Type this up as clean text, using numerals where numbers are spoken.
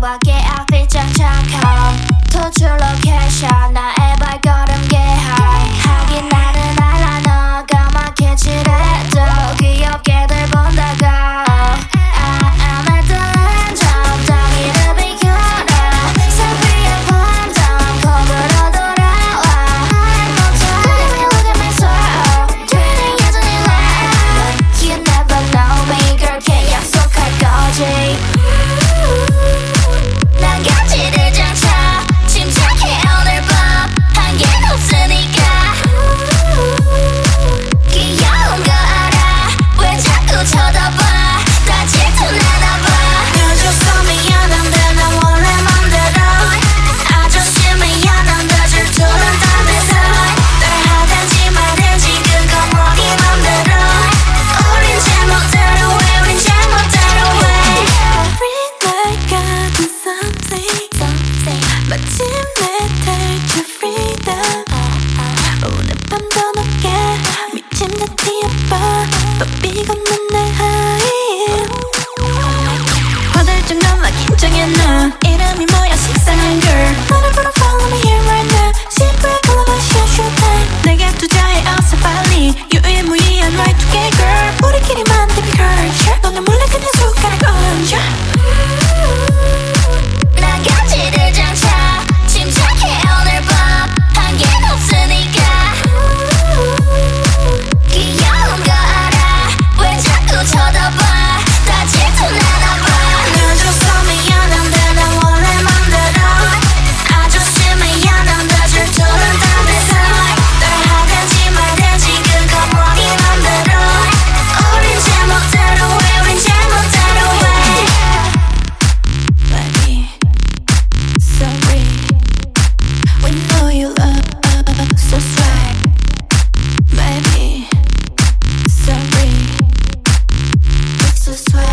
밖에 앞이 짱짱함 도출 로케이션 나의 발걸음 예하이 하긴 나는 알아 너가 막히지래도 귀엽게들 본다고 I'm at the end 적당히를 비켜라 새위의 밤잠 컵으로 돌아와 Look at my soul turning 여전히 loud You never know me 그렇게 약속할 거지 난 가지를 장쳐 침착해 오늘 밤 한계는 없으니까 귀여운 거 알아 왜 자꾸 쳐다봐 다 질투나나 봐 늦어서 미안한데 난 원래 맘대로 아저씨 미안한데 질투는 다 돼서 날 하든지 말든지 그건 뭐네 맘대로 우린 제멋대로 해 우린 제멋대로 해 Every night 같은 something 마침내 탈출 freedom 오늘 밤도 높게 미친 듯이 아파 뻗비 걷는 내 하이 화들짝 넘어 긴장해 넌 이름이 뭐야 식상한 girl 너를 부러 follow me here right now 시부의 컬러바시한 showtime 내게 투자해 어서 빨리 유일무이한 right to get girl 우리끼리만 되게 culture 너는 몰래 그냥 손가락 얹어 난 가지를 장쳐 침착해 오늘 밤 한계는 없으니까 귀여운 거 알아 왜 자꾸 쳐다봐 다 질투나나 봐 늦어서 미안한데 난 원래 맘대로 아저씨 미안한데 질투는 다 돼서 날 하든지 말든지 그건 뭐네 맘대로 우린 제멋대로 해 우린 제멋대로 해 Baby, sorry. We know you love so swag. Baby, sorry. It's so sweet